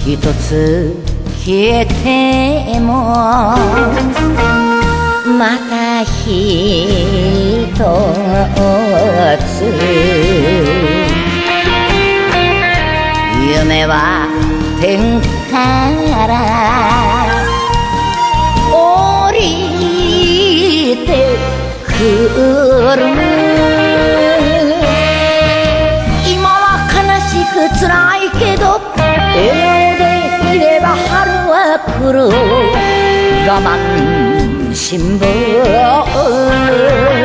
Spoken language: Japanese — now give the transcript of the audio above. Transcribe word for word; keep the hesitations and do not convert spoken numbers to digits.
一つ消えてもまた一つ夢は天から降りてくる今は悲しく辛いけど笑顔でいれば春は来る我慢辛抱